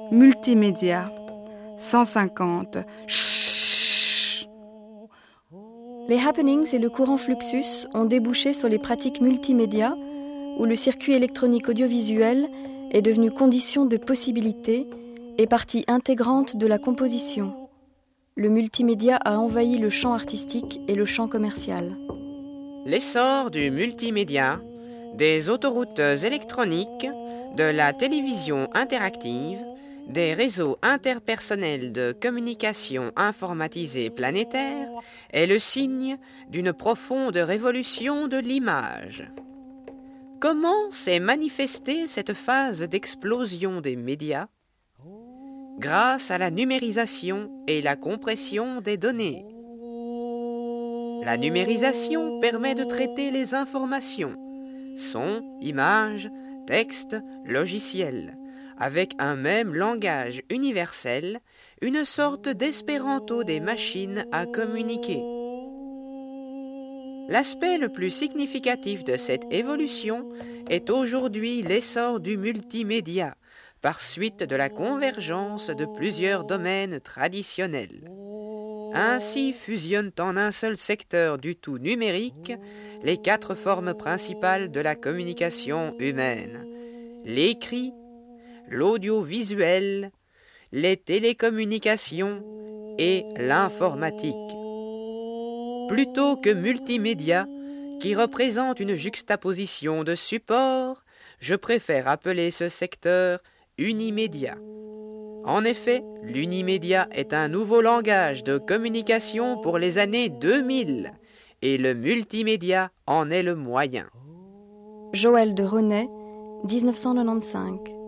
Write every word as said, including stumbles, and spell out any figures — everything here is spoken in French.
multimédia, cent cinquante. Chut. Les happenings et le courant Fluxus ont débouché sur les pratiques multimédia, où le circuit électronique audiovisuel est devenu condition de possibilité et partie intégrante de la composition. Le multimédia a envahi le champ artistique et le champ commercial. L'essor du multimédia, des autoroutes électroniques, de la télévision interactive, des réseaux interpersonnels de communication informatisée planétaire est le signe d'une profonde révolution de l'image. Comment s'est manifestée cette phase d'explosion des médias? Grâce à la numérisation et la compression des données. La numérisation permet de traiter les informations, sons, images, textes, logiciels, avec un même langage universel, une sorte d'espéranto des machines à communiquer. L'aspect le plus significatif de cette évolution est aujourd'hui l'essor du multimédia, par suite de la convergence de plusieurs domaines traditionnels. Ainsi fusionnent en un seul secteur du tout numérique les quatre formes principales de la communication humaine: l'écrit, l'audiovisuel, les télécommunications et l'informatique. Plutôt que multimédia, qui représente une juxtaposition de supports, je préfère appeler ce secteur unimédia. En effet, l'unimédia est un nouveau langage de communication pour les années deux mille et le multimédia en est le moyen. Joël de Renet, dix-neuf cent quatre-vingt-quinze.